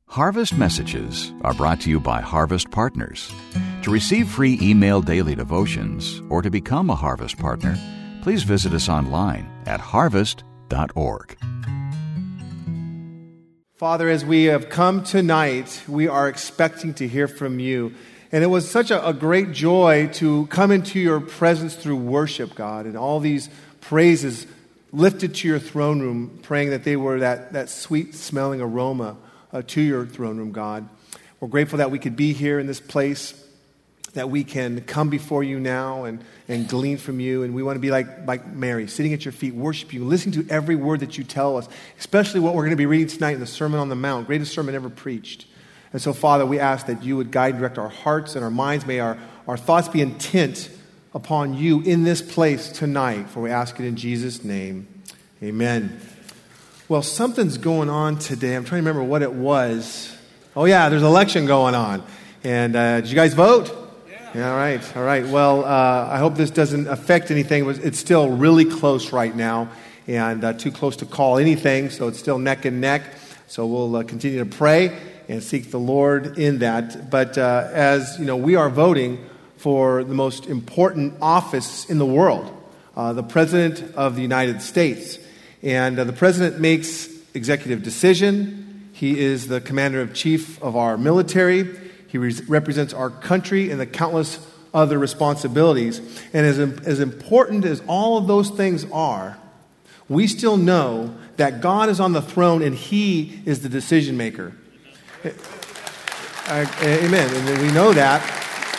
Harvest Messages are brought to you by Harvest Partners. To receive free email daily devotions or to become a Harvest Partner, please visit us online at harvest.org. Father, as we have come tonight, we are expecting to hear from you. And it was such a great joy to come into your presence through worship, God, and all these praises lifted to your throne room, praying that they were that sweet-smelling aroma to your throne room, God. We're grateful that we could be here in this place, that we can come before you now and glean from you. And we want to be like Mary, sitting at your feet, worship you, listening to every word that you tell us, especially what we're going to be reading tonight in the Sermon on the Mount, greatest sermon ever preached. And so, Father, we ask that you would guide and direct our hearts and our minds. May our thoughts be intent upon you in this place tonight, for we ask it in Jesus' name. Amen. Well, something's going on today. I'm trying to remember what it was. Oh, yeah, there's an election going on. And did you guys vote? Yeah. All right. Well, I hope this doesn't affect anything. It's still really close right now, and too close to call anything, so it's still neck and neck. So we'll continue to pray and seek the Lord in that. But as you know, we are voting for the most important office in the world, the President of the United States. And the President makes executive decision. He is the commander-in-chief of our military. He represents our country and the countless other responsibilities. And as important as all of those things are, we still know that God is on the throne and He is the decision maker. Amen. And we know that.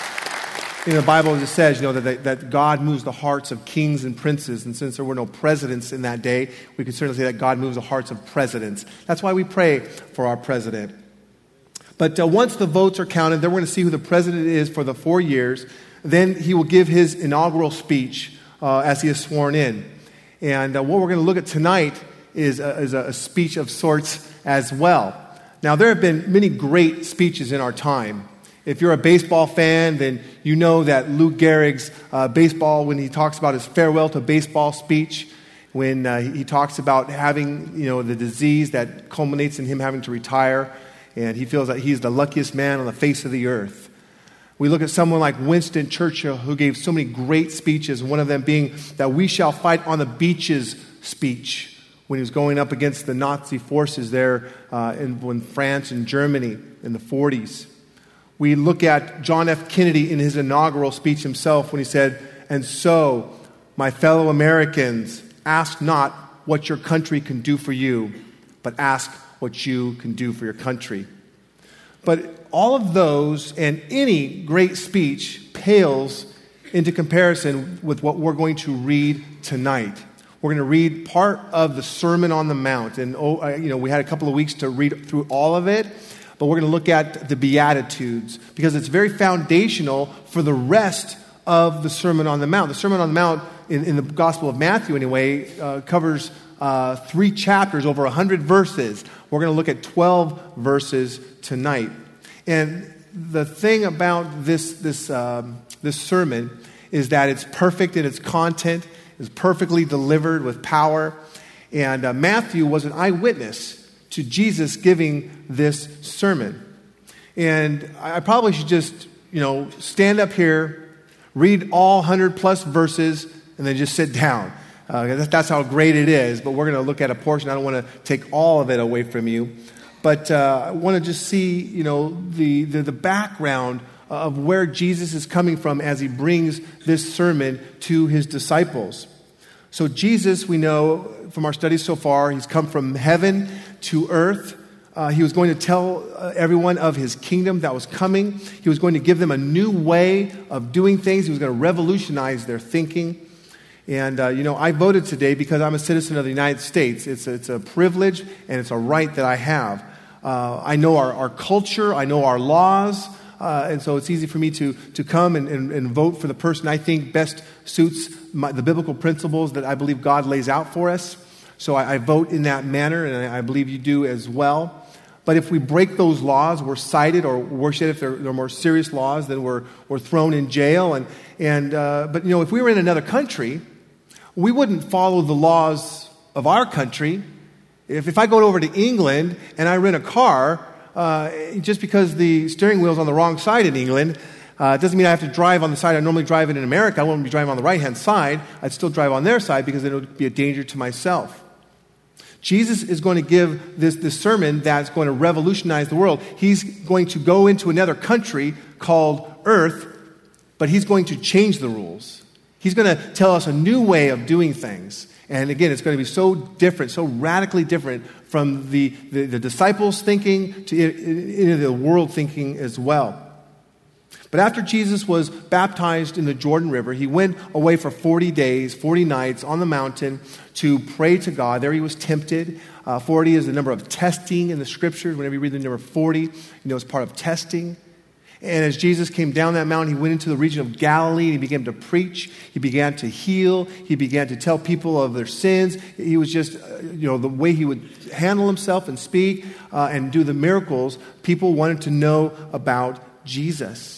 In the Bible, it says, that God moves the hearts of kings and princes. And since there were no presidents in that day, we can certainly say that God moves the hearts of presidents. That's why we pray for our president. But once the votes are counted, then we're going to see who the president is for the 4 years. Then he will give his inaugural speech as he is sworn in. And what we're going to look at tonight is a speech of sorts as well. Now, there have been many great speeches in our time. If you're a baseball fan, then you know that Lou Gehrig's baseball, when he talks about his farewell to baseball speech, when he talks about having, the disease that culminates in him having to retire, and he feels that he's the luckiest man on the face of the earth. We look at someone like Winston Churchill, who gave so many great speeches, one of them being that "we shall fight on the beaches" speech, when he was going up against the Nazi forces there in France and Germany in the 40s. We look at John F. Kennedy in his inaugural speech himself when he said, "And so, my fellow Americans, ask not what your country can do for you, but ask what you can do for your country." But all of those and any great speech pales into comparison with what we're going to read tonight. We're going to read part of the Sermon on the Mount. And, we had a couple of weeks to read through all of it. But we're going to look at the Beatitudes because it's very foundational for the rest of the Sermon on the Mount. The Sermon on the Mount, in the Gospel of Matthew anyway, covers 3 chapters, over 100 verses. We're going to look at 12 verses tonight. And the thing about this sermon is that it's perfect in its content, it's perfectly delivered with power. And Matthew was an eyewitness to Jesus giving this sermon. And I probably should just, stand up here, read all 100 plus verses, and then just sit down. That's how great it is. But we're going to look at a portion. I don't want to take all of it away from you. But I want to just see, the background of where Jesus is coming from as he brings this sermon to his disciples. So Jesus, we know from our studies so far, he's come from heaven to earth. He was going to tell everyone of his kingdom that was coming. He was going to give them a new way of doing things. He was going to revolutionize their thinking. And, I voted today because I'm a citizen of the United States. It's a privilege and it's a right that I have. I know our culture. I know our laws. And so it's easy for me to come and vote for the person I think best suits the biblical principles that I believe God lays out for us. So I vote in that manner, and I believe you do as well. But if we break those laws, we're cited, or worse yet, if they're more serious laws, then we're thrown in jail. But if we were in another country, we wouldn't follow the laws of our country. If I go over to England and I rent a car, just because the steering wheel's on the wrong side in England, it doesn't mean I have to drive on the side I normally drive in America. I won't be driving on the right-hand side. I'd still drive on their side because it would be a danger to myself. Jesus is going to give this sermon that's going to revolutionize the world. He's going to go into another country called Earth, but he's going to change the rules. He's going to tell us a new way of doing things. And again, it's going to be so different, so radically different from the disciples' thinking to the world thinking as well. But after Jesus was baptized in the Jordan River, he went away for 40 days, 40 nights on the mountain to pray to God. There he was tempted. 40 is the number of testing in the Scriptures. Whenever you read the number 40, it's part of testing. And as Jesus came down that mountain, he went into the region of Galilee and he began to preach. He began to heal. He began to tell people of their sins. He was just, the way he would handle himself and speak and do the miracles, people wanted to know about Jesus.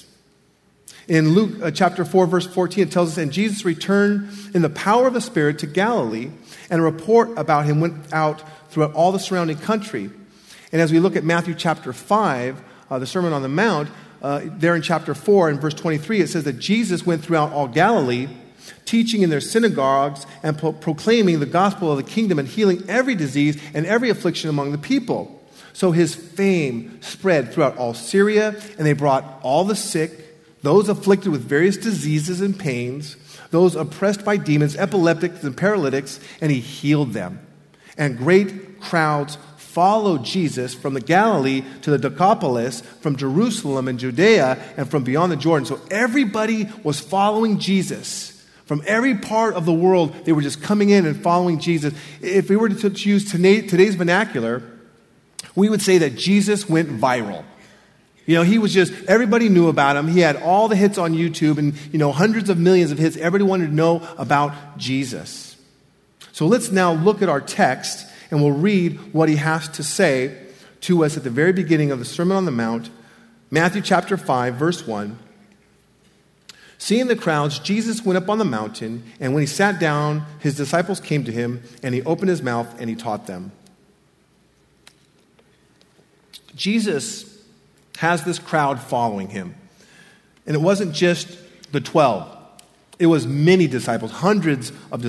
In Luke chapter 4, verse 14, it tells us, and Jesus returned in the power of the Spirit to Galilee, and a report about him went out throughout all the surrounding country. And as we look at Matthew chapter 5, the Sermon on the Mount, there in chapter 4 and verse 23, it says that Jesus went throughout all Galilee, teaching in their synagogues and proclaiming the gospel of the kingdom and healing every disease and every affliction among the people. So his fame spread throughout all Syria, and they brought all the sick, those afflicted with various diseases and pains, those oppressed by demons, epileptics and paralytics, and he healed them. And great crowds followed Jesus from the Galilee to the Decapolis, from Jerusalem and Judea, and from beyond the Jordan. So everybody was following Jesus. From every part of the world, they were just coming in and following Jesus. If we were to use today's vernacular, we would say that Jesus went viral. He was just, everybody knew about him. He had all the hits on YouTube and, hundreds of millions of hits. Everybody wanted to know about Jesus. So let's now look at our text and we'll read what he has to say to us at the very beginning of the Sermon on the Mount, Matthew chapter 5, verse 1. Seeing the crowds, Jesus went up on the mountain, and when he sat down, his disciples came to him, and he opened his mouth and he taught them. Jesus has this crowd following him. And it wasn't just the 12. It was many disciples, hundreds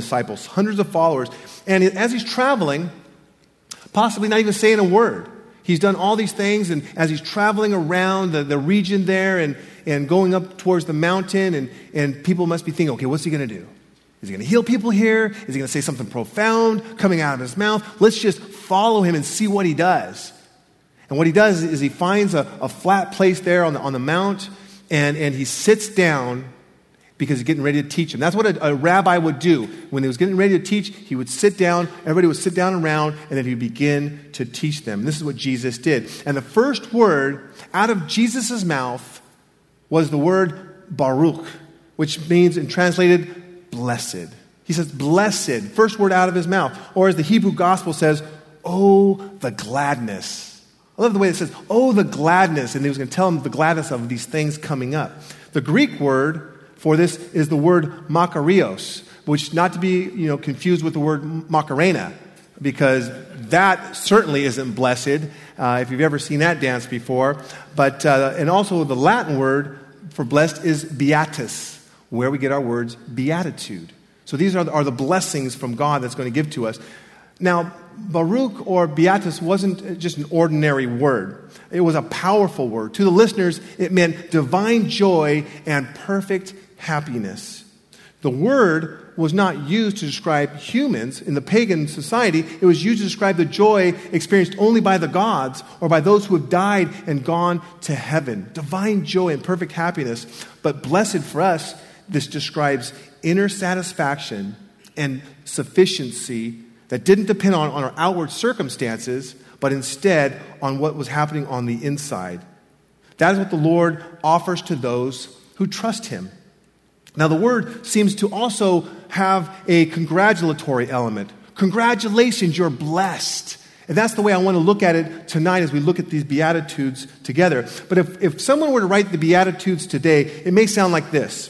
of followers. And as he's traveling, possibly not even saying a word, he's done all these things, and as he's traveling around the region there and going up towards the mountain, and people must be thinking, okay, what's he going to do? Is he going to heal people here? Is he going to say something profound coming out of his mouth? Let's just follow him and see what he does. And what he does is he finds a flat place there on the mount, and he sits down because he's getting ready to teach them. That's what a rabbi would do. When he was getting ready to teach, he would sit down, everybody would sit down around, and then he would begin to teach them. And this is what Jesus did. And the first word out of Jesus' mouth was the word Baruch, which means, and translated, blessed. He says, blessed, first word out of his mouth. Or as the Hebrew gospel says, oh, the gladness. I love the way it says, oh, the gladness. And he was going to tell them the gladness of these things coming up. The Greek word for this is the word makarios, which not to be confused with the word macarena, because that certainly isn't blessed, if you've ever seen that dance before. But and also the Latin word for blessed is beatus, where we get our words beatitude. So these are the blessings from God that's going to give to us. Now, Baruch or beatus wasn't just an ordinary word. It was a powerful word. To the listeners, it meant divine joy and perfect happiness. The word was not used to describe humans in the pagan society. It was used to describe the joy experienced only by the gods or by those who have died and gone to heaven. Divine joy and perfect happiness. But blessed for us, this describes inner satisfaction and sufficiency that didn't depend on our outward circumstances, but instead on what was happening on the inside. That is what the Lord offers to those who trust him. Now, the word seems to also have a congratulatory element. Congratulations, you're blessed. And that's the way I want to look at it tonight as we look at these Beatitudes together. But if someone were to write the Beatitudes today, it may sound like this.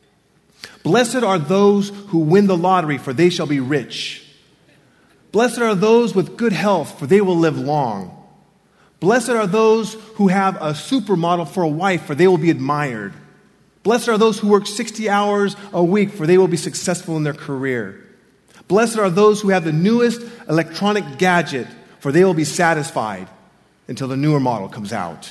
Blessed are those who win the lottery, for they shall be rich. Blessed are those with good health, for they will live long. Blessed are those who have a supermodel for a wife, for they will be admired. Blessed are those who work 60 hours a week, for they will be successful in their career. Blessed are those who have the newest electronic gadget, for they will be satisfied until the newer model comes out.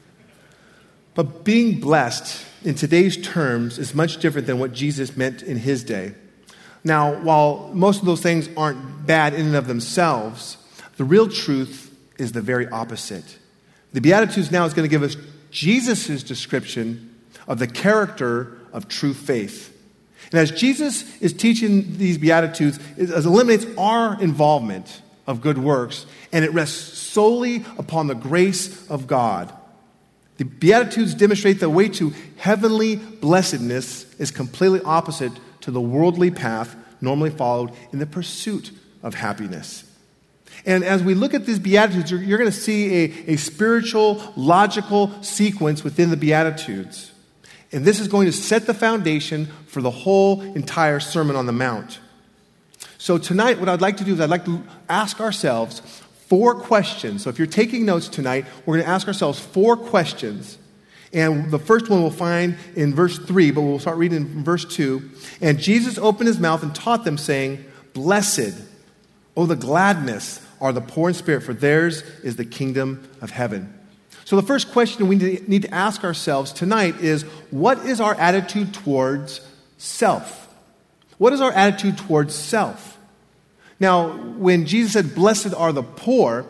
But being blessed in today's terms is much different than what Jesus meant in his day. Now, while most of those things aren't bad in and of themselves, the real truth is the very opposite. The Beatitudes now is going to give us Jesus' description of the character of true faith. And as Jesus is teaching these Beatitudes, it eliminates our involvement of good works, and it rests solely upon the grace of God. The Beatitudes demonstrate the way to heavenly blessedness is completely opposite to the worldly path normally followed in the pursuit of happiness. And as we look at these Beatitudes, you're going to see a spiritual, logical sequence within the Beatitudes. And this is going to set the foundation for the whole entire Sermon on the Mount. So tonight, what I'd like to do is I'd like to ask ourselves 4 questions. So if you're taking notes tonight, we're going to ask ourselves 4 questions. And the first one we'll find in verse 3, but we'll start reading in verse 2. And Jesus opened his mouth and taught them, saying, Blessed, O the gladness, are the poor in spirit, for theirs is the kingdom of heaven. So the first question we need to ask ourselves tonight is, what is our attitude towards self? What is our attitude towards self? Now, when Jesus said, Blessed are the poor,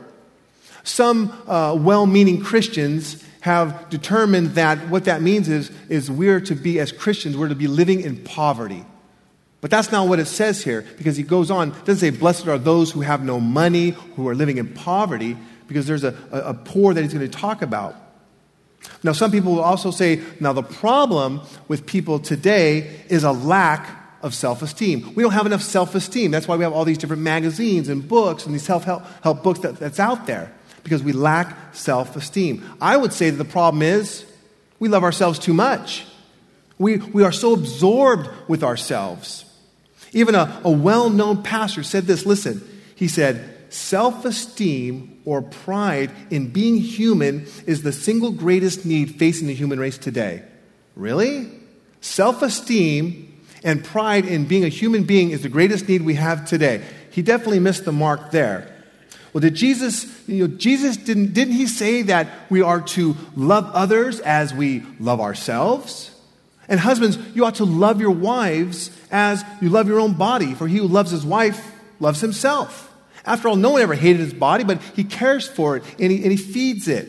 some well-meaning Christians have determined that what that means is we're to be, as Christians, we're to be living in poverty. But that's not what it says here, because he goes on, it doesn't say, Blessed are those who have no money, who are living in poverty, because there's a poor that he's going to talk about. Now, some people will also say, now the problem with people today is a lack of self-esteem. We don't have enough self-esteem. That's why we have all these different magazines and books and these self-help books that's out there, because we lack self-esteem. I would say that the problem is we love ourselves too much. We are so absorbed with ourselves. Even a well-known pastor said this, listen, he said, self-esteem or pride in being human is the single greatest need facing the human race today. Really? Self-esteem and pride in being a human being is the greatest need we have today. He definitely missed the mark there. Well, didn't he say that we are to love others as we love ourselves? And husbands, you ought to love your wives as you love your own body, for he who loves his wife loves himself. After all, no one ever hated his body, but he cares for it and he feeds it.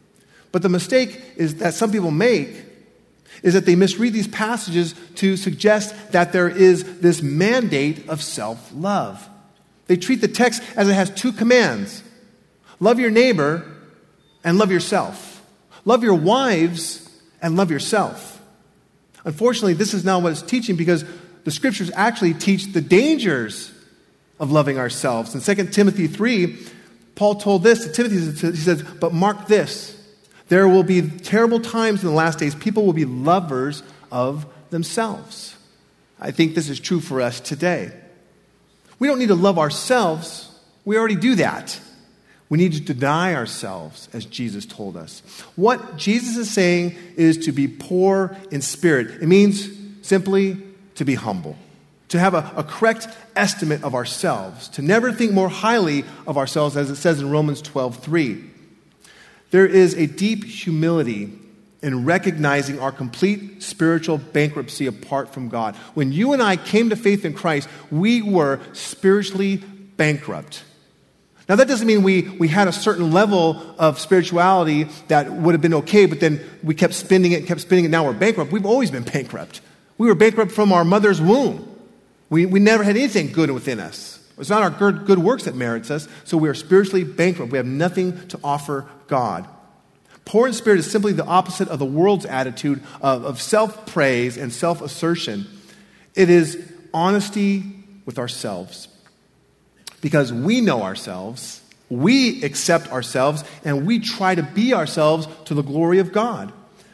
But the mistake is that some people make is that they misread these passages to suggest that there is this mandate of self-love. They treat the text as it has 2 commands. Love your neighbor and love yourself. Love your wives and love yourself. Unfortunately, this is not what it's teaching, because the scriptures actually teach the dangers of loving ourselves. In 2 Timothy 3, Paul told this to Timothy. He says, but mark this, there will be terrible times in the last days. People will be lovers of themselves. I think this is true for us today. We don't need to love ourselves. We already do that. We need to deny ourselves, as Jesus told us. What Jesus is saying is to be poor in spirit. It means simply to be humble, to have a correct estimate of ourselves, to never think more highly of ourselves, as it says in Romans 12:3. There is a deep humility in recognizing our complete spiritual bankruptcy apart from God. When you and I came to faith in Christ, we were spiritually bankrupt. Now, that doesn't mean we had a certain level of spirituality that would have been okay, but then we kept spending it, now we're bankrupt. We've always been bankrupt. We were bankrupt from our mother's womb. We never had anything good within us. It's not our good works that merits us, so we are spiritually bankrupt. We have nothing to offer God. Poor in spirit is simply the opposite of the world's attitude of self-praise and self-assertion. It is honesty with ourselves. Because we know ourselves, we accept ourselves, and we try to be ourselves to the glory of God.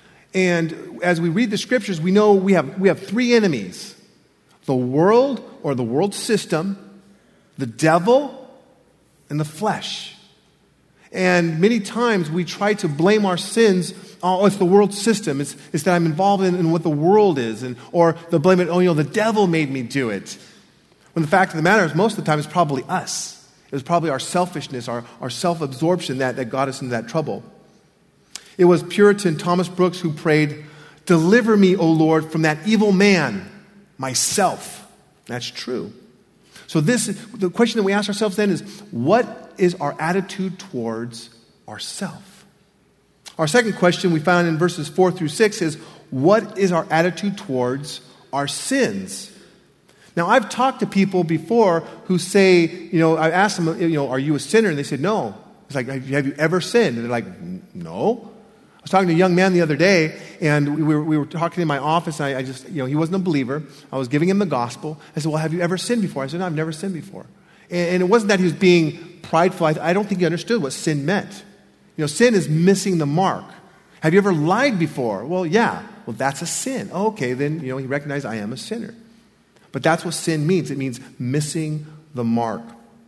And as we read the scriptures, we know we have 3 enemies: the world or the world system, the devil, and the flesh. And many times we try to blame our sins. Oh, it's the world system. It's that I'm involved in what the world is. Or they'll blame it, the devil made me do it. When the fact of the matter is, most of the time it's probably us. It was probably our selfishness, our self-absorption that got us into that trouble. It was Puritan Thomas Brooks who prayed, "Deliver me, O Lord, from that evil man, myself." That's true. So the question that we ask ourselves then is, what is our attitude towards ourself? Our second question we found in verses 4 through 6 is, what is our attitude towards our sins? Now, I've talked to people before who say, I asked them, are you a sinner? And they said, no. It's like, have you ever sinned? And they're like, no. I was talking to a young man the other day, and we were talking in my office, and I just, he wasn't a believer. I was giving him the gospel. I said, well, have you ever sinned before? I said, no, I've never sinned before. And it wasn't that he was being prideful. I don't think he understood what sin meant. Sin is missing the mark. Have you ever lied before? Well, yeah. Well, that's a sin. Oh, okay, then, he recognized I am a sinner. But that's what sin means. It means missing the mark.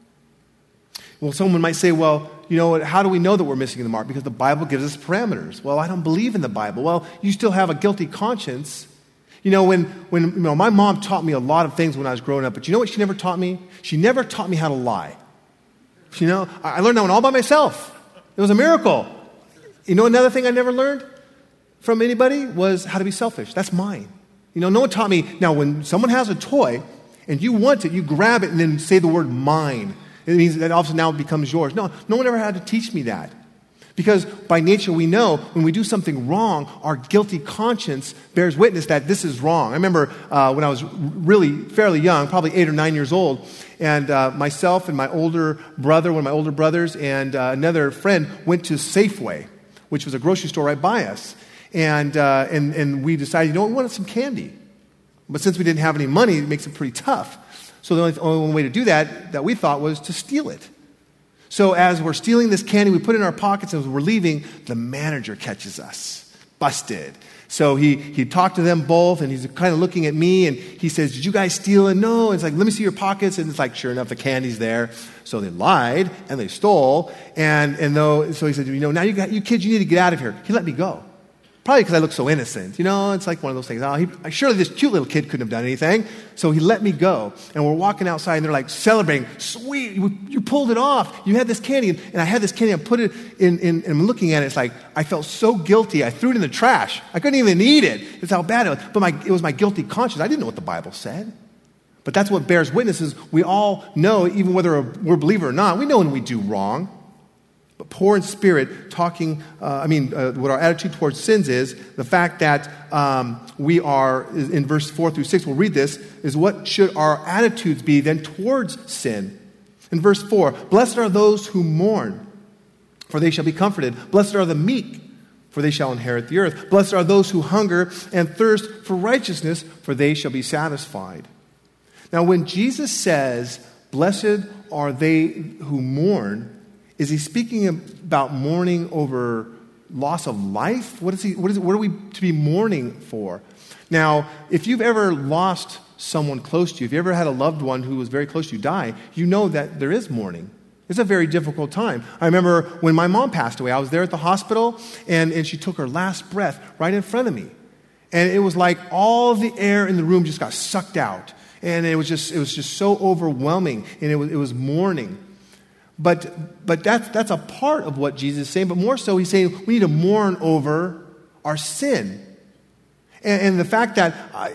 Well, someone might say, well, how do we know that we're missing the mark? Because the Bible gives us parameters. Well, I don't believe in the Bible. Well, you still have a guilty conscience. When my mom taught me a lot of things when I was growing up, but you know what she never taught me? She never taught me how to lie. I learned that one all by myself. It was a miracle. Another thing I never learned from anybody was how to be selfish. That's mine. No one taught me. Now, when someone has a toy and you want it, you grab it and then say the word mine. It means that also now it becomes yours. No one ever had to teach me that. Because by nature we know when we do something wrong, our guilty conscience bears witness that this is wrong. I remember when I was really fairly young, probably 8 or 9 years old, and myself and my older brother, one of my older brothers, and another friend went to Safeway, which was a grocery store right by us. And we decided, we wanted some candy. But since we didn't have any money, it makes it pretty tough. So the only way to do that we thought was to steal it. So as we're stealing this candy, we put it in our pockets, and as we're leaving, the manager catches us. Busted. So he talked to them both, and he's kind of looking at me, and he says, "Did you guys steal?" And no. It's like, "Let me see your pockets." And it's like, sure enough, the candy's there. So they lied, and they stole. So he said, "Now you kids, you need to get out of here." He let me go. Probably because I look so innocent. It's like one of those things. Surely this cute little kid couldn't have done anything. So he let me go. And we're walking outside, and they're like celebrating. "Sweet, you pulled it off. You had this candy." And I had this candy. I put it in, and I'm looking at it. It's like, I felt so guilty. I threw it in the trash. I couldn't even eat it. That's how bad it was. But it was my guilty conscience. I didn't know what the Bible said. But that's what bears witness is we all know, even whether we're a believer or not, we know when we do wrong. But poor in spirit, what our attitude towards sins is, the fact that we are, in verse 4 through 6, we'll read this, is what should our attitudes be then towards sin? In verse 4, "Blessed are those who mourn, for they shall be comforted. Blessed are the meek, for they shall inherit the earth. Blessed are those who hunger and thirst for righteousness, for they shall be satisfied." Now, when Jesus says, "Blessed are they who mourn," is he speaking about mourning over loss of life? What are we to be mourning for? Now, if you've ever lost someone close to you, if you ever had a loved one who was very close to you die, you know that there is mourning. It's a very difficult time. I remember when my mom passed away, I was there at the hospital, and she took her last breath right in front of me. And it was like all the air in the room just got sucked out. And it was just so overwhelming, and it was mourning. But that's a part of what Jesus is saying. But more so, he's saying we need to mourn over our sin. And the fact that,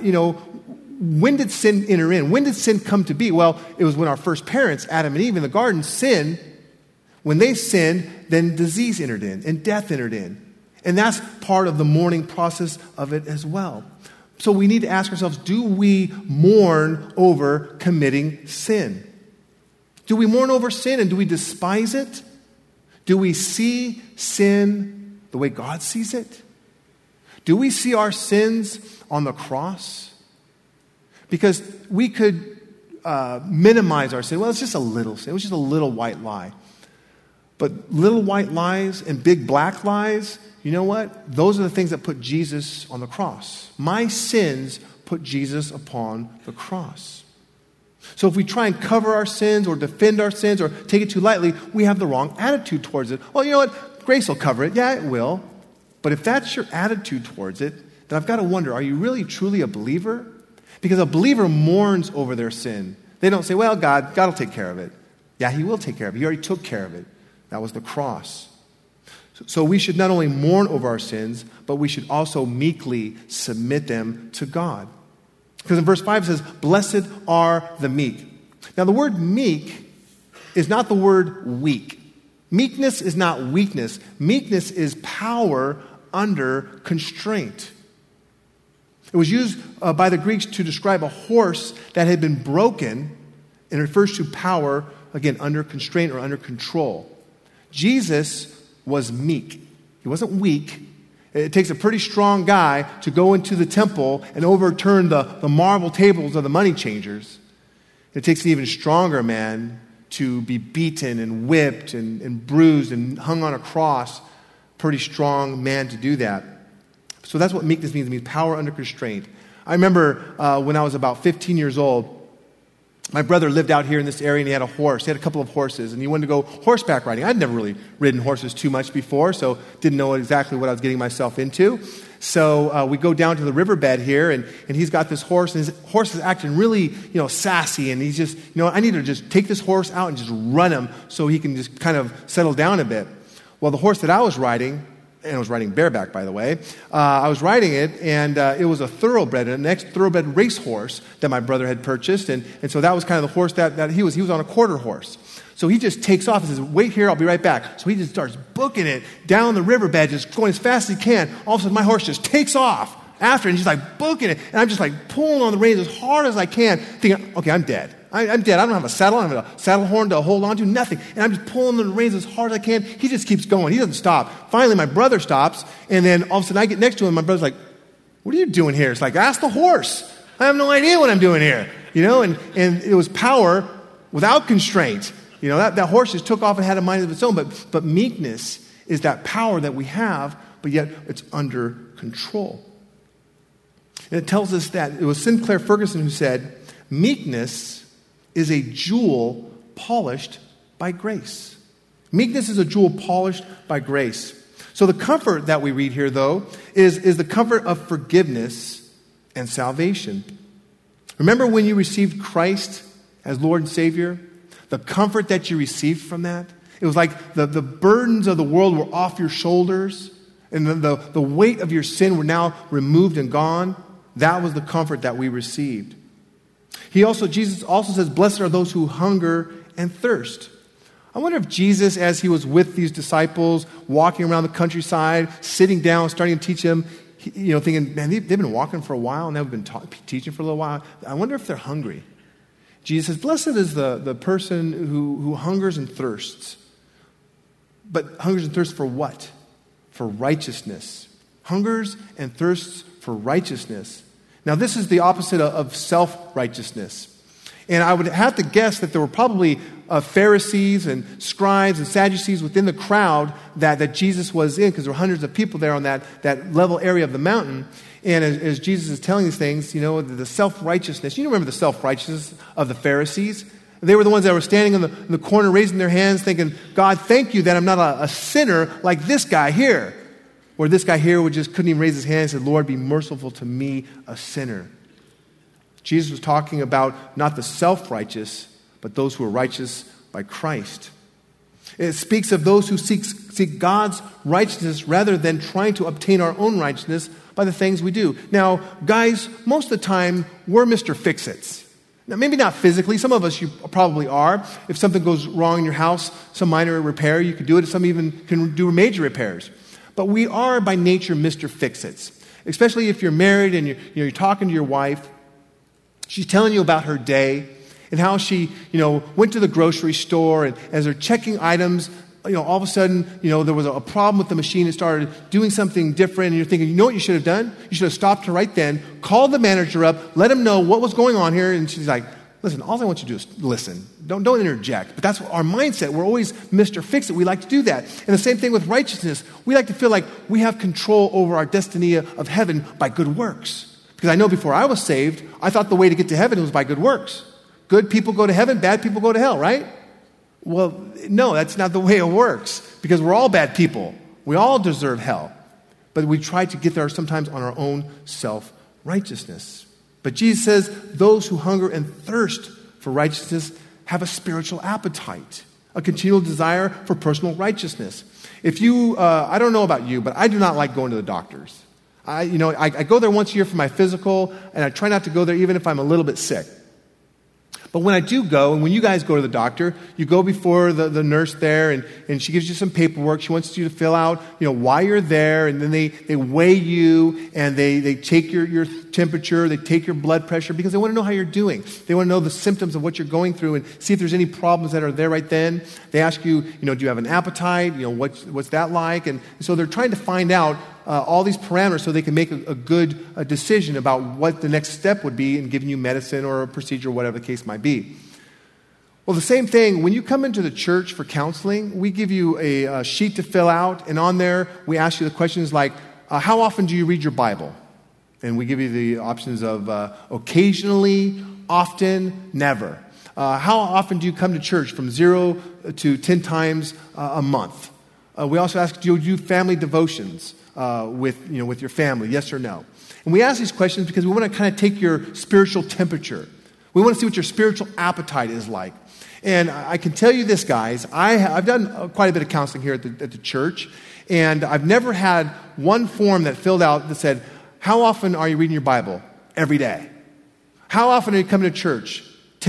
when did sin enter in? When did sin come to be? Well, it was when our first parents, Adam and Eve in the garden, sinned. When they sinned, then disease entered in and death entered in. And that's part of the mourning process of it as well. So we need to ask ourselves, do we mourn over committing sin? Do we mourn over sin, and do we despise it? Do we see sin the way God sees it? Do we see our sins on the cross? Because we could minimize our sin. Well, it's just a little sin. It was just a little white lie. But little white lies and big black lies, you know what? Those are the things that put Jesus on the cross. My sins put Jesus upon the cross. So if we try and cover our sins or defend our sins or take it too lightly, we have the wrong attitude towards it. Well, you know what? Grace will cover it. Yeah, it will. But if that's your attitude towards it, then I've got to wonder, are you really truly a believer? Because a believer mourns over their sin. They don't say, well, God will take care of it. Yeah, he will take care of it. He already took care of it. That was the cross. So we should not only mourn over our sins, but we should also meekly submit them to God. Because in verse 5 it says, blessed are the meek. Now the word meek is not the word weak. Meekness is not weakness. Meekness is power under constraint. It was used by the Greeks to describe a horse that had been broken, and it refers to power, again, under constraint or under control. Jesus was meek. He wasn't weak. It takes a pretty strong guy to go into the temple and overturn the marble tables of the money changers. It takes an even stronger man to be beaten and whipped and bruised and hung on a cross. Pretty strong man to do that. So that's what meekness means. It means power under constraint. I remember when I was about 15 years old, my brother lived out here in this area and he had a horse. He had a couple of horses and he wanted to go horseback riding. I'd never really ridden horses too much before, so didn't know exactly what I was getting myself into. So we go down to the riverbed here and he's got this horse and his horse is acting really, sassy, and he's just, I need to just take this horse out and just run him so he can just kind of settle down a bit. Well, the horse that I was riding, and I was riding bareback, by the way. I was riding it, and it was a thoroughbred, an ex-thoroughbred racehorse that my brother had purchased, and so that was kind of the horse that he was. He was on a quarter horse. So he just takes off and says, wait here, I'll be right back. So he just starts booking it down the riverbed, just going as fast as he can. All of a sudden, my horse just takes off after, and he's like booking it, and I'm just like pulling on the reins as hard as I can, thinking, okay, I'm dead. I'm dead. I don't have a saddle. I don't have a saddle horn to hold on to, nothing. And I'm just pulling the reins as hard as I can. He just keeps going. He doesn't stop. Finally, my brother stops, and then all of a sudden I get next to him. My brother's like, what are you doing here? It's like, ask the horse. I have no idea what I'm doing here. And it was power without constraint. That horse just took off and had a mind of its own. But meekness is that power that we have, but yet it's under control. And it tells us that it was Sinclair Ferguson who said, meekness is a jewel polished by grace. Meekness is a jewel polished by grace. So the comfort that we read here, though, is the comfort of forgiveness and salvation. Remember when you received Christ as Lord and Savior? The comfort that you received from that? It was like the burdens of the world were off your shoulders, and the weight of your sin were now removed and gone. That was the comfort that we received. Jesus also says, blessed are those who hunger and thirst. I wonder if Jesus, as he was with these disciples, walking around the countryside, sitting down, starting to teach them, thinking, man, they've been walking for a while, and they've been teaching for a little while. I wonder if they're hungry. Jesus says, blessed is the person who hungers and thirsts. But hungers and thirsts for what? For righteousness. Hungers and thirsts for righteousness. Now, this is the opposite of self-righteousness. And I would have to guess that there were probably Pharisees and scribes and Sadducees within the crowd that Jesus was in, because there were hundreds of people there on that level area of the mountain. And as Jesus is telling these things, the self-righteousness. You remember the self-righteousness of the Pharisees? They were the ones that were standing in the corner, raising their hands, thinking, God, thank you that I'm not a sinner like this guy here. Where this guy here couldn't even raise his hand and said, Lord, be merciful to me, a sinner. Jesus was talking about not the self-righteous, but those who are righteous by Christ. It speaks of those who seek God's righteousness rather than trying to obtain our own righteousness by the things we do. Now, guys, most of the time, we're Mr. Fix-Its. Now, maybe not physically. Some of us, you probably are. If something goes wrong in your house, some minor repair, you can do it. Some even can do major repairs. But we are, by nature, Mr. Fix-Its. Especially if you're married and you're talking to your wife. She's telling you about her day and how she, went to the grocery store, and as they're checking items, all of a sudden, there was a problem with the machine. It started doing something different, and you're thinking, you know what you should have done? You should have stopped her right then, called the manager up, let him know what was going on here, and she's like, listen, all I want you to do is listen. Don't interject. But that's our mindset. We're always Mr. Fix-It. We like to do that. And the same thing with righteousness. We like to feel like we have control over our destiny of heaven by good works. Because I know before I was saved, I thought the way to get to heaven was by good works. Good people go to heaven, bad people go to hell, right? Well, no, that's not the way it works, because we're all bad people. We all deserve hell. But we try to get there sometimes on our own self-righteousness. But Jesus says those who hunger and thirst for righteousness have a spiritual appetite, a continual desire for personal righteousness. If you, I don't know about you, but I do not like going to the doctors. I go there once a year for my physical, and I try not to go there even if I'm a little bit sick. But when I do go, and when you guys go to the doctor, you go before the nurse there, and she gives you some paperwork. She wants you to fill out, why you're there, and then they weigh you, and they take your temperature, they take your blood pressure, because they want to know how you're doing. They want to know the symptoms of what you're going through and see if there's any problems that are there right then. They ask you, do you have an appetite? What's that like? And so they're trying to find out all these parameters so they can make a good decision about what the next step would be in giving you medicine or a procedure, whatever the case might be. Well, the same thing, when you come into the church for counseling, we give you a sheet to fill out, and on there we ask you the questions like, how often do you read your Bible? And we give you the options of occasionally, often, never. How often do you come to church from 0 to 10 times a month? We also ask, do you do family devotions with your family, yes or no? And we ask these questions because we want to kind of take your spiritual temperature. We want to see what your spiritual appetite is like. And I can tell you this, guys, I've done quite a bit of counseling here at the church, and I've never had one form that filled out that said, how often are you reading your Bible? Every day. How often are you coming to church?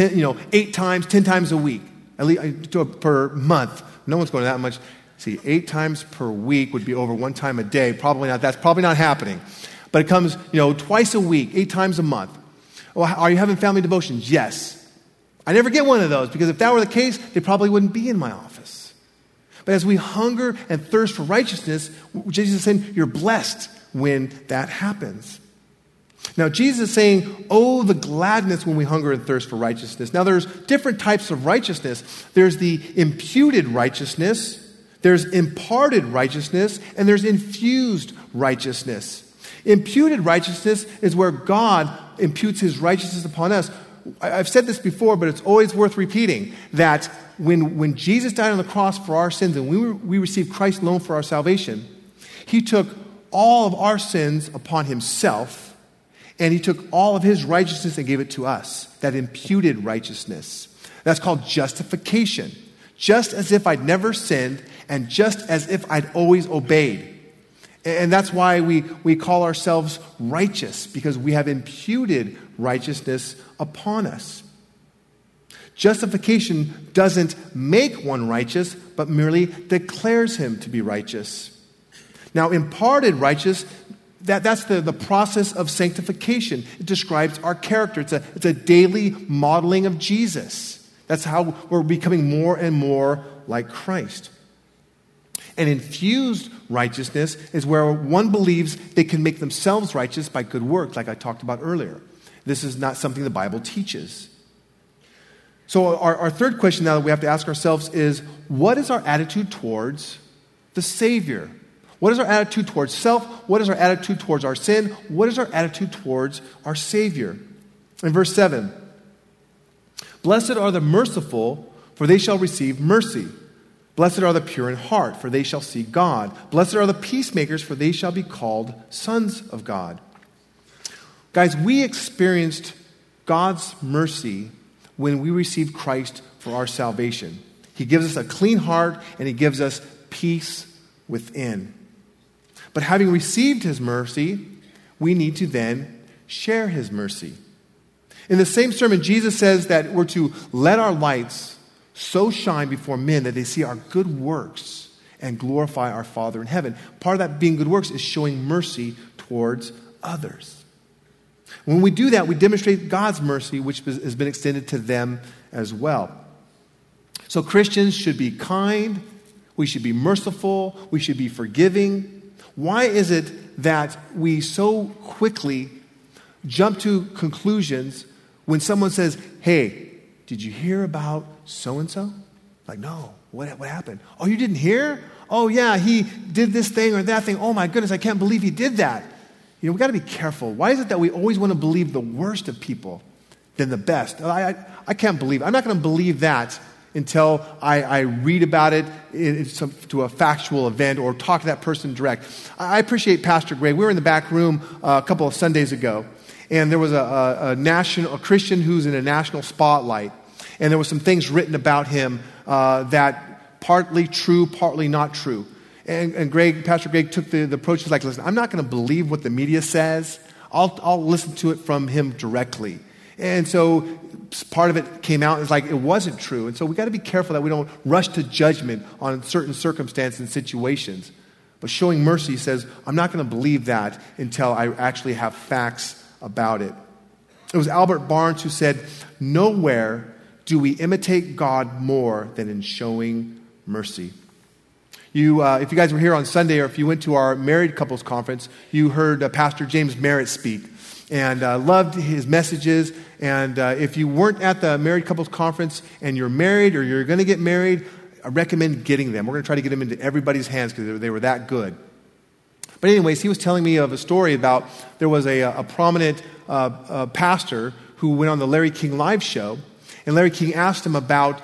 8 times, 10 times a week, at least per month. No one's going to that much. See, 8 times per week would be over 1 time a day. Probably not. That's probably not happening. But it comes, twice a week, 8 times a month. Well, are you having family devotions? Yes. I never get one of those, because if that were the case, they probably wouldn't be in my office. But as we hunger and thirst for righteousness, Jesus is saying you're blessed when that happens. Now, Jesus is saying, oh, the gladness when we hunger and thirst for righteousness. Now, there's different types of righteousness. There's the imputed righteousness, there's imparted righteousness, and there's infused righteousness. Imputed righteousness is where God imputes his righteousness upon us. I've said this before, but it's always worth repeating, that when Jesus died on the cross for our sins and we received Christ alone for our salvation, he took all of our sins upon himself, and he took all of his righteousness and gave it to us, that imputed righteousness. That's called justification. Just as if I'd never sinned, and just as if I'd always obeyed. And that's why we call ourselves righteous, because we have imputed righteousness upon us. Justification doesn't make one righteous, but merely declares him to be righteous. Now, imparted righteousness, that's the process of sanctification. It describes our character. It's a daily modeling of Jesus. That's how we're becoming more and more like Christ. And infused righteousness is where one believes they can make themselves righteous by good works, like I talked about earlier. This is not something the Bible teaches. So our third question now that we have to ask ourselves is, what is our attitude towards the Savior? What is our attitude towards self? What is our attitude towards our sin? What is our attitude towards our Savior? In verse 7, blessed are the merciful, for they shall receive mercy. Blessed are the pure in heart, for they shall see God. Blessed are the peacemakers, for they shall be called sons of God. Guys, we experienced God's mercy when we received Christ for our salvation. He gives us a clean heart, and he gives us peace within. But having received his mercy, we need to then share his mercy. In the same sermon, Jesus says that we're to let our lights so shine before men that they see our good works and glorify our Father in heaven. Part of that being good works is showing mercy towards others. When we do that, we demonstrate God's mercy, which has been extended to them as well. So Christians should be kind, we should be merciful, we should be forgiving. Why is it that we so quickly jump to conclusions when someone says, hey, did you hear about so-and-so? Like, no. What happened? Oh, you didn't hear? Oh, yeah, he did this thing or that thing. Oh, my goodness, I can't believe he did that. We've got to be careful. Why is it that we always want to believe the worst of people than the best. I can't believe it. I'm not going to believe that until I read about it to a factual event or talk to that person direct. I appreciate Pastor Greg. We were in the back room a couple of Sundays ago, and there was a Christian who's in a national spotlight, and there were some things written about him that partly true, partly not true. And Pastor Greg took the approach. He's like, listen, I'm not going to believe what the media says. I'll listen to it from him directly. And so part of it came out, it's like it wasn't true. And so we got to be careful that we don't rush to judgment on certain circumstances and situations. But showing mercy says, I'm not going to believe that until I actually have facts about it. It was Albert Barnes who said, nowhere do we imitate God more than in showing mercy. If you guys were here on Sunday, or if you went to our married couples conference, you heard Pastor James Merritt speak. And loved his messages. And if you weren't at the married couples conference and you're married or you're going to get married, I recommend getting them. We're going to try to get them into everybody's hands because they were that good. But anyways, he was telling me of a story about there was a prominent pastor who went on the Larry King Live show. And Larry King asked him about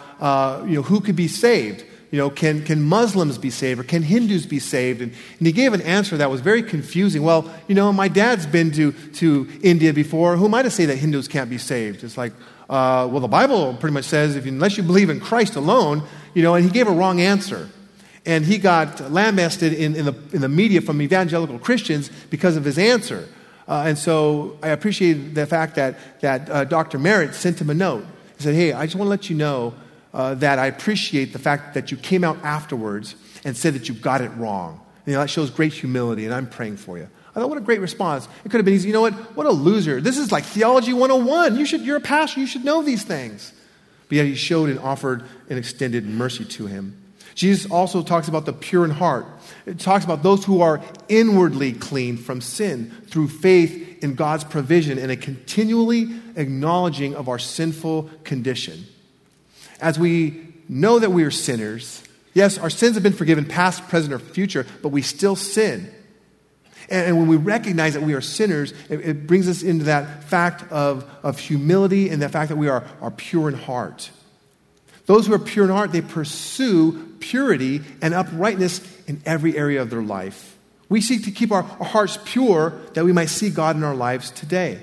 who could be saved. Can Muslims be saved or can Hindus be saved? And he gave an answer that was very confusing. Well, my dad's been to India before. Who am I to say that Hindus can't be saved? It's like, the Bible pretty much says unless you believe in Christ alone, and he gave a wrong answer. And he got lambasted in the media from evangelical Christians because of his answer. And so I appreciate the fact that Dr. Merritt sent him a note. He said, hey, I just want to let you know that I appreciate the fact that you came out afterwards and said that you got it wrong. That shows great humility, and I'm praying for you. I thought, what a great response. It could have been easy. You know what? What a loser. This is like Theology 101. You're a pastor. You should know these things. But yet he showed and offered and extended mercy to him. Jesus also talks about the pure in heart. It talks about those who are inwardly clean from sin through faith in God's provision and a continually acknowledging of our sinful condition. As we know that we are sinners, yes, our sins have been forgiven, past, present, or future, but we still sin. And when we recognize that we are sinners, it brings us into that fact of humility and the fact that we are pure in heart. Those who are pure in heart, they pursue purity and uprightness in every area of their life. We seek to keep our hearts pure that we might see God in our lives today.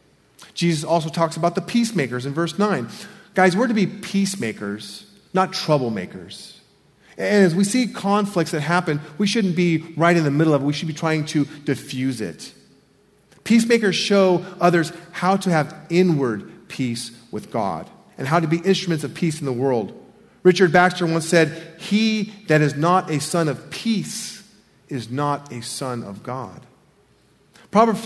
Jesus also talks about the peacemakers in verse 9. Guys, we're to be peacemakers, not troublemakers. And as we see conflicts that happen, we shouldn't be right in the middle of it. We should be trying to diffuse it. Peacemakers show others how to have inward peace with God and how to be instruments of peace in the world. Richard Baxter once said, he that is not a son of peace is not a son of God. Proverbs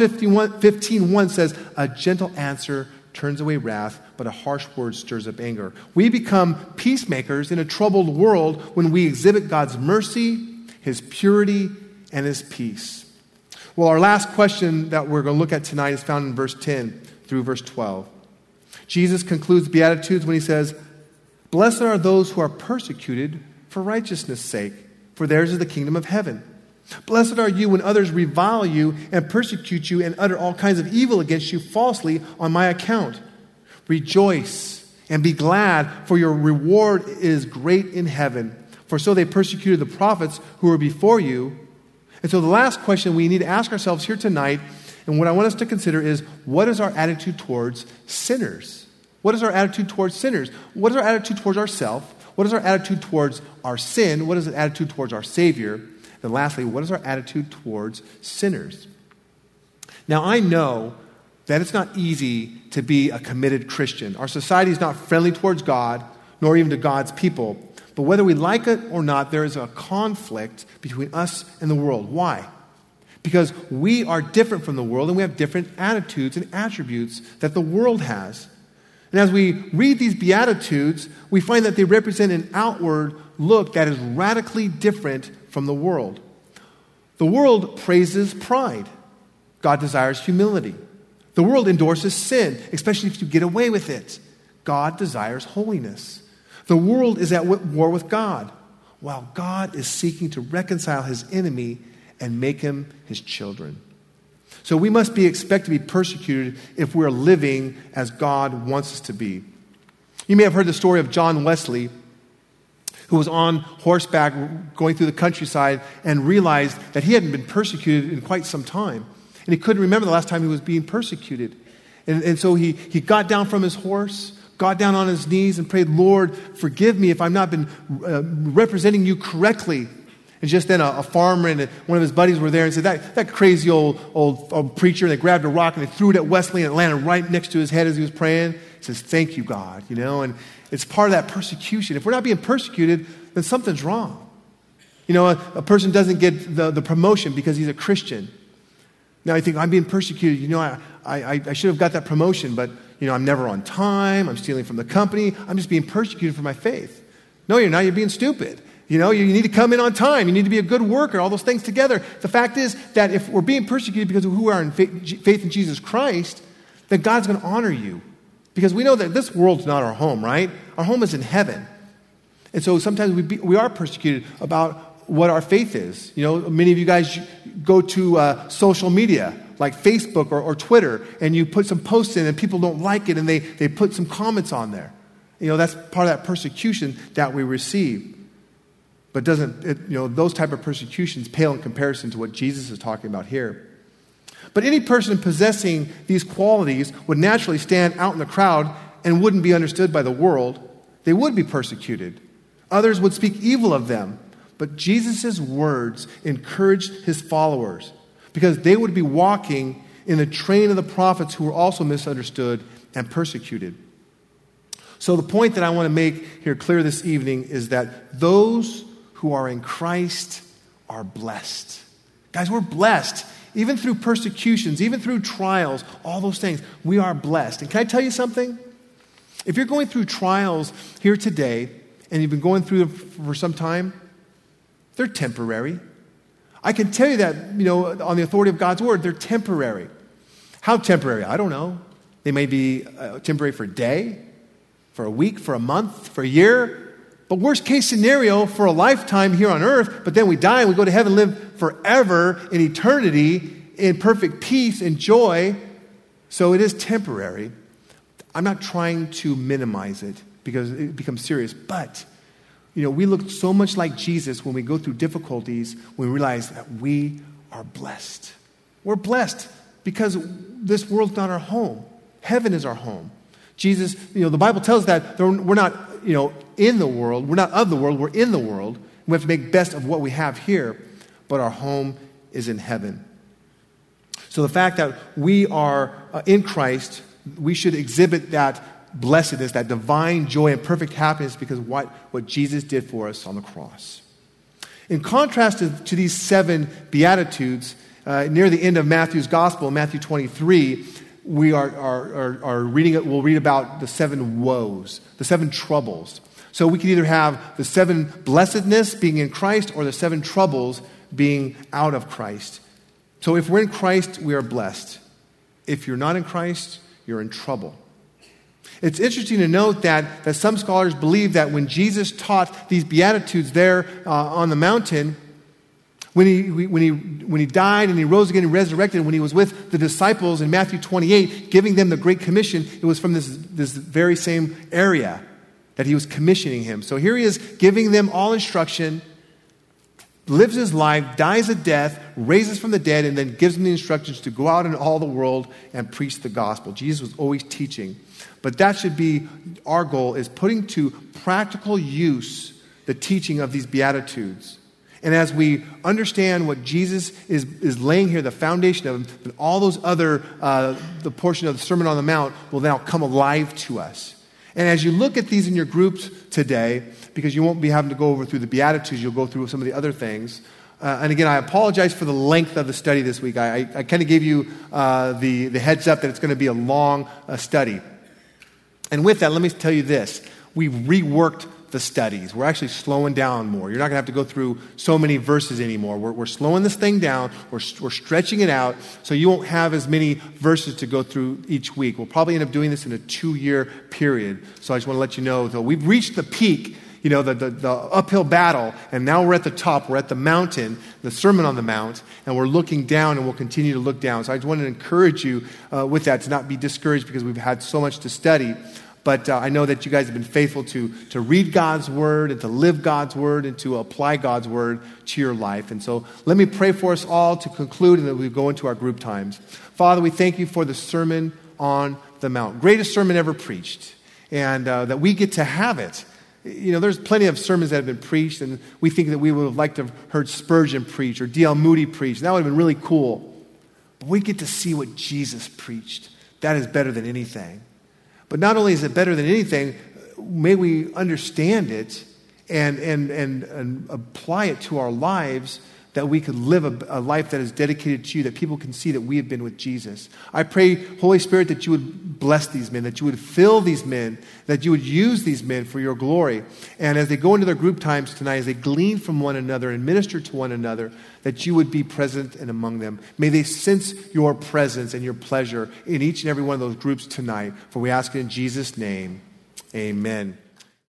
15:1 says, a gentle answer turns away wrath, but a harsh word stirs up anger. We become peacemakers in a troubled world when we exhibit God's mercy, His purity, and His peace. Well, our last question that we're going to look at tonight is found in verse 10 through verse 12. Jesus concludes Beatitudes when He says, blessed are those who are persecuted for righteousness' sake, for theirs is the kingdom of heaven. Blessed are you when others revile you and persecute you and utter all kinds of evil against you falsely on my account. Rejoice and be glad, for your reward is great in heaven. For so they persecuted the prophets who were before you. And so the last question we need to ask ourselves here tonight, and what I want us to consider is, what is our attitude towards sinners? What is our attitude towards sinners? What is our attitude towards ourselves? What is our attitude towards our sin? What is the attitude towards our Savior? And lastly, what is our attitude towards sinners? Now, I know that it's not easy to be a committed Christian. Our society is not friendly towards God, nor even to God's people. But whether we like it or not, there is a conflict between us and the world. Why? Because we are different from the world, and we have different attitudes and attributes that the world has. And as we read these Beatitudes, we find that they represent an outward look that is radically different from the world. The world praises pride. God desires humility. The world endorses sin, especially if you get away with it. God desires holiness. The world is at war with God, while God is seeking to reconcile His enemy and make him His children. So we must expect to be persecuted if we're living as God wants us to be. You may have heard the story of John Wesley, who was on horseback going through the countryside and realized that he hadn't been persecuted in quite some time. And he couldn't remember the last time he was being persecuted. And so he got down from his horse, got down on his knees and prayed, Lord, forgive me if I've not been representing you correctly. And just then a farmer and one of his buddies were there and said, that crazy old preacher, and they grabbed a rock and they threw it at Wesley and it landed right next to his head as he was praying. He says, thank you, God, and it's part of that persecution. If we're not being persecuted, then something's wrong. A person doesn't get the promotion because he's a Christian. Now you think, I'm being persecuted, I should have got that promotion, but I'm never on time, I'm stealing from the company, I'm just being persecuted for my faith. No, you're not, you're being stupid. You need to come in on time. You need to be a good worker, all those things together. The fact is that if we're being persecuted because of who we are in faith in Jesus Christ, then God's going to honor you. Because we know that this world's not our home, right? Our home is in heaven. And so sometimes we are persecuted about what our faith is. Many of you guys go to social media like Facebook or Twitter, and you put some posts in and people don't like it and they put some comments on there. That's part of that persecution that we receive. But those type of persecutions pale in comparison to what Jesus is talking about here. But any person possessing these qualities would naturally stand out in the crowd and wouldn't be understood by the world. They would be persecuted. Others would speak evil of them. But Jesus' words encouraged his followers because they would be walking in the train of the prophets who were also misunderstood and persecuted. So the point that I want to make here clear this evening is that those who are in Christ are blessed. Guys, we're blessed. Even through persecutions, even through trials, all those things, we are blessed. And can I tell you something? If you're going through trials here today, and you've been going through them for some time, they're temporary. I can tell you that, on the authority of God's word, they're temporary. How temporary? I don't know. They may be temporary for a day, for a week, for a month, for a year. But worst case scenario, for a lifetime here on earth, but then we die and we go to heaven and live forever in eternity in perfect peace and joy. So it is temporary. I'm not trying to minimize it because it becomes serious. But, we look so much like Jesus when we go through difficulties, when we realize that we are blessed. We're blessed because this world's not our home. Heaven is our home. Jesus, the Bible tells us that we're not, in the world. We're not of the world. We're in the world. We have to make best of what we have here, but our home is in heaven. So the fact that we are in Christ, we should exhibit that blessedness, that divine joy and perfect happiness because what Jesus did for us on the cross. In contrast to these 7 Beatitudes, near the end of Matthew's Gospel, Matthew 23, we are reading it. We'll read about the 7 woes, the 7 troubles. So we can either have the 7 blessedness being in Christ or the 7 troubles being out of Christ. So if we're in Christ, we are blessed. If you're not in Christ, you're in trouble. It's interesting to note that some scholars believe that when Jesus taught these Beatitudes there on the mountain, when he died and he rose again and resurrected, when he was with the disciples in Matthew 28, giving them the Great Commission, it was from this very same area that he was commissioning him. So here he is giving them all instruction, lives his life, dies a death, raises from the dead, and then gives them the instructions to go out in all the world and preach the gospel. Jesus was always teaching. But that should be our goal, is putting to practical use the teaching of these Beatitudes. And as we understand what Jesus is laying here, the foundation of them, then all those other, the portion of the Sermon on the Mount will now come alive to us. And as you look at these in your groups today, because you won't be having to go over through the Beatitudes, you'll go through some of the other things. And again, I apologize for the length of the study this week. I kind of gave you the heads up that it's going to be a long study. And with that, let me tell you this. We reworked the studies. We're actually slowing down more. You're not going to have to go through so many verses anymore. We're slowing this thing down. We're stretching it out so you won't have as many verses to go through each week. We'll probably end up doing this in a 2-year period. So I just want to let you know, though, we've reached the peak. the uphill battle, and now we're at the top, we're at the mountain, the Sermon on the Mount, and we're looking down, and we'll continue to look down. So I just want to encourage you with that, to not be discouraged because we've had so much to study. But I know that you guys have been faithful to read God's Word and to live God's Word and to apply God's Word to your life. And so let me pray for us all to conclude, and then we go into our group times. Father, we thank you for the Sermon on the Mount. Greatest sermon ever preached. And that we get to have it. There's plenty of sermons that have been preached, and we think that we would have liked to have heard Spurgeon preach or D.L. Moody preach. That would have been really cool. But we get to see what Jesus preached. That is better than anything. But not only is it better than anything, may we understand it and apply it to our lives, that we could live a life that is dedicated to you, that people can see that we have been with Jesus. I pray, Holy Spirit, that you would bless these men, that you would fill these men, that you would use these men for your glory. And as they go into their group times tonight, as they glean from one another and minister to one another, that you would be present and among them. May they sense your presence and your pleasure in each and every one of those groups tonight. For we ask it in Jesus' name, amen.